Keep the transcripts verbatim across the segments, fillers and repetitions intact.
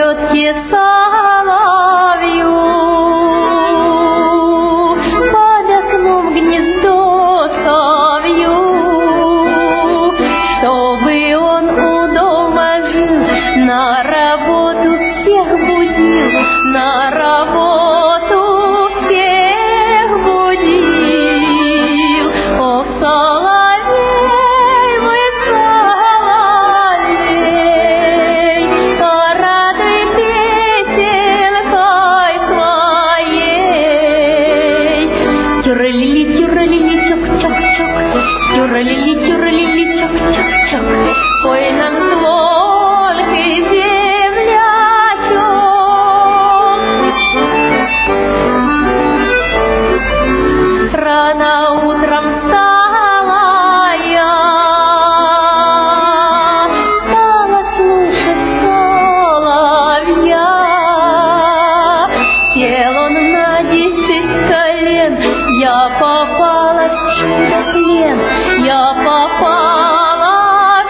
полетке соловью. Под окном гнездо совью, чтобы он у дома жил, на работу всех будил, на работу всех будил. О, соловей, мой соловей, порадуй песенкой своей. Тюралили, тюралили, чок-чок-чок, тюралили, тюралили, чок-чок-чок, пой нам звонкий землячок. Рано утром встала я, стала слушать соловья. Пел он на десять колен, я попала в чудо-плен, я попала в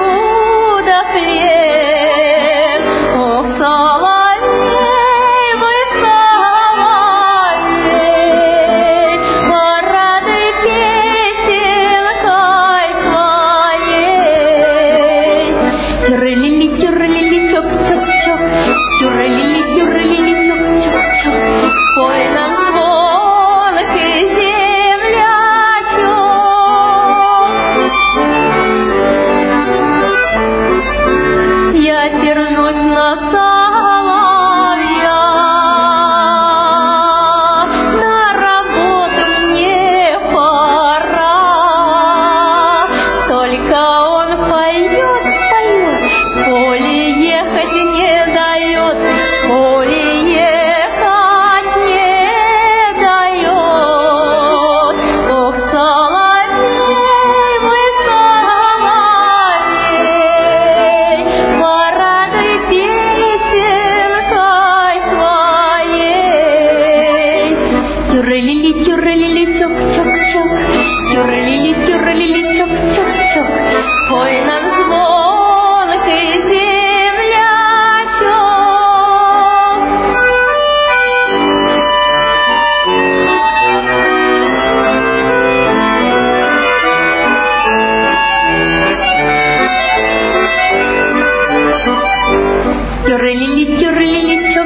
чудо-плен. О, соловей, мой соловей, порадуй песенкой своей. Тюралили, тюралили, чок-чок-чок, тюралили, тюралили, чок-чок-чок, пой нам звонкий землячок. Я сержусь на соловья, на работу мне пора. Только он поет, поет, в поле ехать не дает, в поле ехать не дает. Ох, соловей, мой соловей, порадуй песенкой своей. Тюралили, тюралили, чок-чок-чок, тюралили, тюралили, чок-чок-чок, пой нам звонкий землячок. Тюралили, тюралили,